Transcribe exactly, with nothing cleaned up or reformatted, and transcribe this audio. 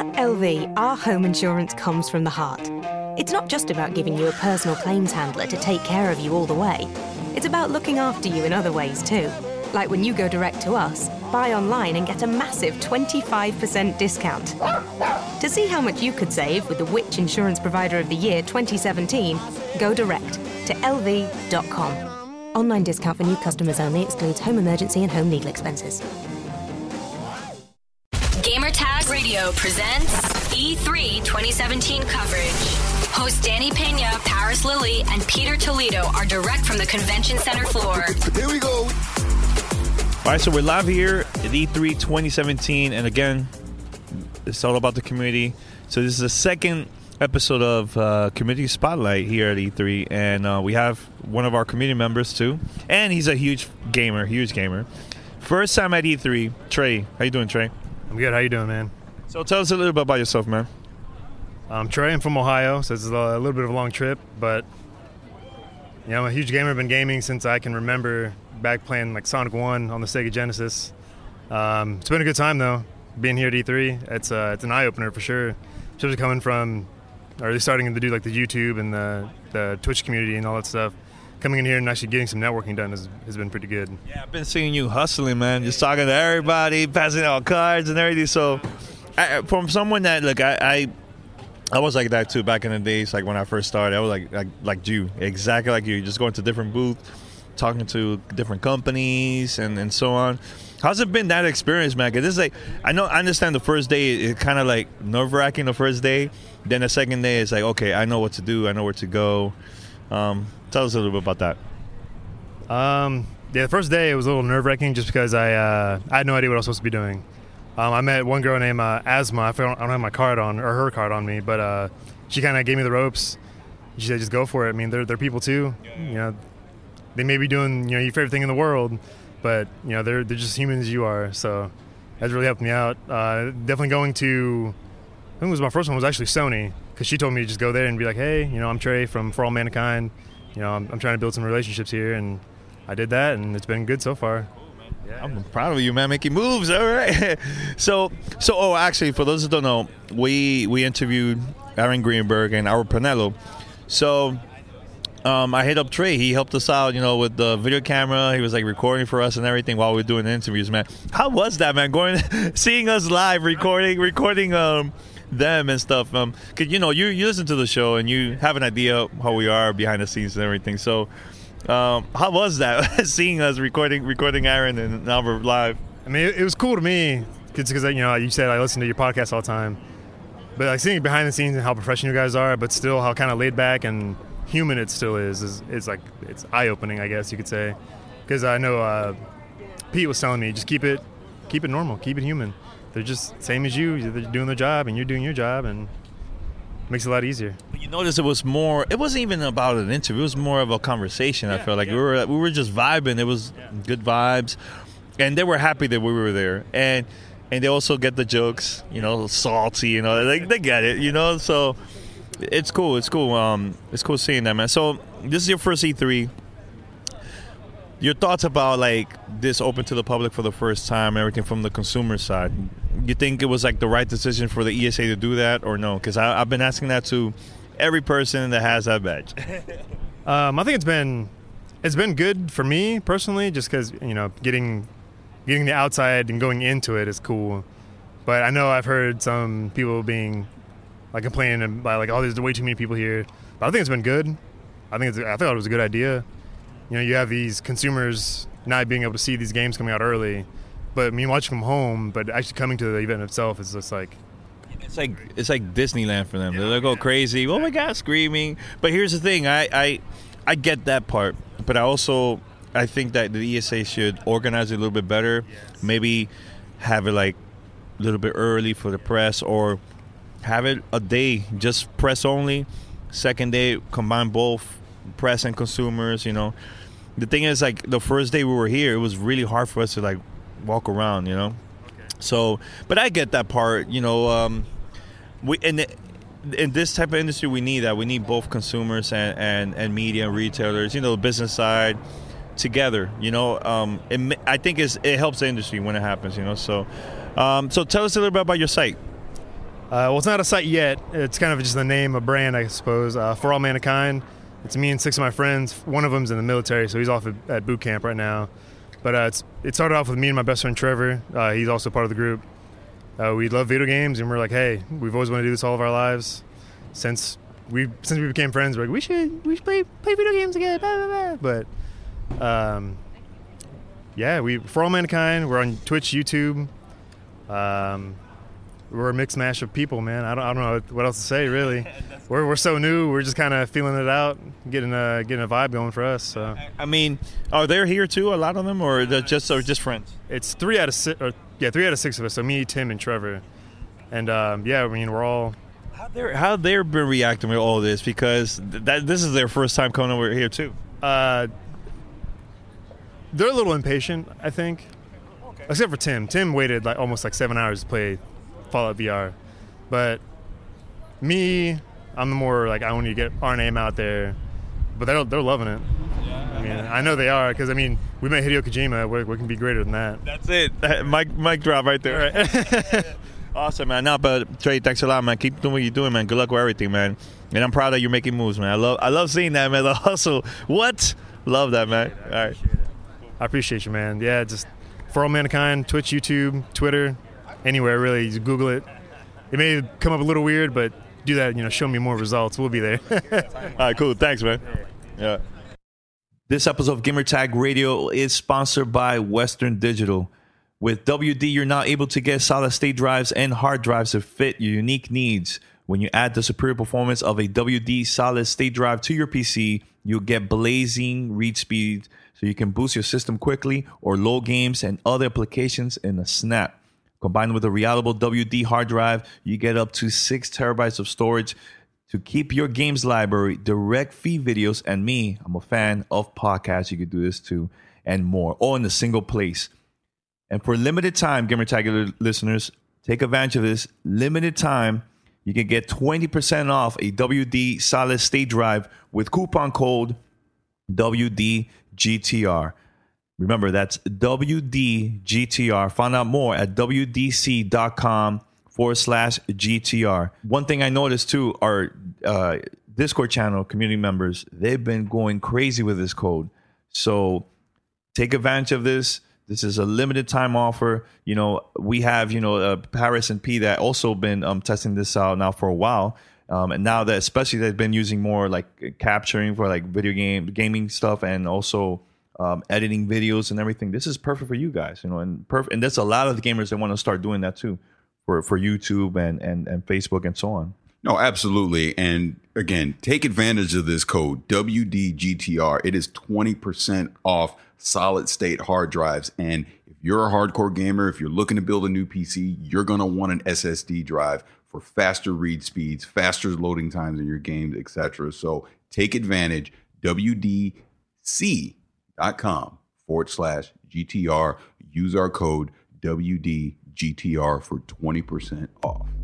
At L V, our home insurance comes from the heart. It's not just about giving you a personal claims handler to take care of you all the way. It's about looking after you in other ways too. Like when you go direct to us, buy online and get a massive twenty-five percent discount. To see how much you could save with the Which Insurance Provider of the Year twenty seventeen, go direct to L V dot com. Online discount for new customers only, excludes home emergency and home legal expenses. Gamertag Radio presents E three twenty seventeen coverage. Hosts Danny Pena, Paris Lilly, and Peter Toledo are direct from the convention center floor. Here we go. All right, so we're live here at E three twenty seventeen, and again, it's all about the community. So this is the second episode of uh, Community Spotlight here at E three, and uh, we have one of our community members too, and he's a huge gamer, huge gamer. First time at E three, Trey. How you doing, Trey? I'm good. How you doing, man? So tell us a little bit about yourself, man. I'm Trey. I'm from Ohio, so it's a little bit of a long trip, but you know, I'm a huge gamer. I've been gaming since I can remember. Back playing like Sonic one on the Sega Genesis. Um, it's been a good time though, being here at E three. It's uh, it's an eye opener for sure. Especially coming from, or they're starting to do like the YouTube and the, the Twitch community and all that stuff. Coming in here and actually getting some networking done has, has been pretty good. Yeah, I've been seeing you hustling, man. Just talking to everybody, passing out cards and everything. So, I, from someone that look, I, I I was like that too back in the days. Like when I first started, I was like like like you, exactly like you, just going to different booths, talking to different companies and, and so on. How's it been, that experience, man? 'Cause this is like, I know, I understand the first day, it's kind of like nerve-wracking the first day. Then the second day, it's like, okay, I know what to do. I know where to go. Um, tell us a little bit about that. Um, yeah, the first day it was a little nerve-wracking just because I uh, I had no idea what I was supposed to be doing. Um, I met one girl named uh, Asma. I don't, I don't have my card on, or her card on me, but uh, she kind of gave me the ropes. She said, just go for it. I mean, they're, they're people too. You know, they may be doing, you know, your favorite thing in the world, but, you know, they're they're just human as you are. So that's really helped me out. Uh, definitely going to, I think it was my first one was actually Sony, because she told me to just go there and be like, hey, you know, I'm Trey from For All Mankind. You know, I'm, I'm trying to build some relationships here, and I did that, and it's been good so far. Yeah. I'm proud of you, man, making moves. All right. so, so, oh, actually, for those who don't know, we we interviewed Aaron Greenberg and Our Panello. So, Um, I hit up Trey. He helped us out, you know, with the video camera. He was like recording for us and everything while we were doing the interviews, man. How was that, man? Going, seeing us live, recording, recording um, them and stuff. Um, 'cause, you know, you, you listen to the show and you have an idea how we are behind the scenes and everything. So, um, how was that? Seeing us recording, recording Aaron and Albert live. I mean, it, it was cool to me because, you know, you said I listen to your podcast all the time, but like seeing behind the scenes and how professional you guys are, but still how kind of laid back and human it still is, is, is like, it's eye-opening, I guess you could say. Because I know uh, Pete was telling me, just keep it keep it normal, keep it human. They're just same as you. They're doing their job, and you're doing your job, and it makes it a lot easier. But you notice it was more, it wasn't even about an interview. It was more of a conversation, yeah, I felt like. Yeah. We were we were just vibing. It was yeah. good vibes. And they were happy that we were there. And and they also get the jokes, you know, salty, you know. They, they get it, you know, so... It's cool. It's cool. Um, it's cool seeing that, man. So this is your first E three. Your thoughts about like this open to the public for the first time, everything from the consumer side. You think it was like the right decision for the E S A to do that, or no? Because I've been asking that to every person that has that badge. um, I think it's been it's been good for me personally, just because you know getting getting the outside and going into it is cool. But I know I've heard some people being like complaining about like, oh, there's way too many people here. But I think it's been good. I think it's, I thought it was a good idea. You know, you have these consumers not being able to see these games coming out early, but I mean, watching from home, but actually coming to the event itself is just like, it's like it's like Disneyland for them. Yeah, They'll go yeah, crazy. Exactly. Oh my God, screaming. But here's the thing, I, I I get that part, but I also I think that the E S A should organize it a little bit better. Yes. Maybe have it like a little bit early for the press, or have it a day, just press only. Second day, combine both press and consumers, you know. The thing is, like, the first day we were here, it was really hard for us to, like, walk around, you know. Okay. So, but I get that part, you know. Um, we in, the, in this type of industry, we need that. We need both consumers and, and, and media and retailers, you know, the business side together, you know. Um, it, I think it's, it helps the industry when it happens, you know. So, um, so tell us a little bit about your site. Uh, well, it's not a site yet. It's kind of just the name, a brand, I suppose. Uh, For All Mankind. It's me and six of my friends. One of them's in the military, so he's off at, at boot camp right now. But uh, it's, it started off with me and my best friend Trevor. Uh, he's also part of the group. Uh, we love video games, and we're like, hey, we've always wanted to do this all of our lives. Since we since we became friends, we're like, we should we should play play video games again. Blah, blah, blah. But um, yeah, we For All Mankind. We're on Twitch, YouTube. Um, we're a mixed mash of people, man. I don't, I don't know what else to say, really. We're we're so new. We're just kind of feeling it out, getting a getting a vibe going for us. So. I mean, are they here too? A lot of them, or they're just or just friends? It's three out of six. Or, yeah, three out of six of us. So me, Tim, and Trevor. And um, yeah, I mean, we're all. How they how they've been reacting to all this, because that this is their first time coming over here too. Uh, they're a little impatient, I think. Okay. Except for Tim. Tim waited like almost like seven hours to play Fallout V R, but me, I'm the more like I want to get our name out there. But they're they're loving it. Yeah. I mean, I know they are, because I mean, we met Hideo Kojima. What, what can be greater than that? That's it. Mic mic drop right there. Right. Awesome, man. No, but Trey, thanks a lot, man. Keep doing what you're doing, man. Good luck with everything, man. And I'm proud that you're making moves, man. I love I love seeing that, man. The hustle. What? Love that, man. All right. I appreciate you, man. Yeah, just For All Mankind, Twitch, YouTube, Twitter, anywhere really. You Google it. It may come up a little weird, but do that. You know, show me more results. We'll be there. All right, cool. Thanks, man. Yeah. This episode of Gamertag Radio is sponsored by Western Digital. With W D, you're now able to get solid-state drives and hard drives to fit your unique needs. When you add the superior performance of a W D solid-state drive to your P C, you'll get blazing read speed so you can boost your system quickly or load games and other applications in a snap. Combined with a reliable W D hard drive, you get up to six terabytes of storage to keep your games library, direct feed videos, and me, I'm a fan of podcasts. You could do this too, and more, all in a single place. And for limited time, Gamertag listeners, take advantage of this. Limited time, you can get twenty percent off a W D solid state drive with coupon code W D G T R. Remember, that's W D G T R. Find out more at W D C dot com forward slash G T R. One thing I noticed too, our uh, Discord channel community members, they've been going crazy with this code. So take advantage of this. This is a limited time offer. You know, we have, you know, uh, Paris and P that also been um, testing this out now for a while. Um, and now that especially they've been using more like capturing for like video game gaming stuff and also um, editing videos and everything. This is perfect for you guys, you know, and perfect. And there's a lot of the gamers that want to start doing that too for, for YouTube and, and, and Facebook and so on. No, absolutely. And again, take advantage of this code W D G T R. It is twenty percent off solid state hard drives. And if you're a hardcore gamer, if you're looking to build a new P C, you're going to want an S S D drive for faster read speeds, faster loading times in your games, et cetera. So take advantage. W D C dot com forward slash G T R. Use our code W D G T R for twenty percent off.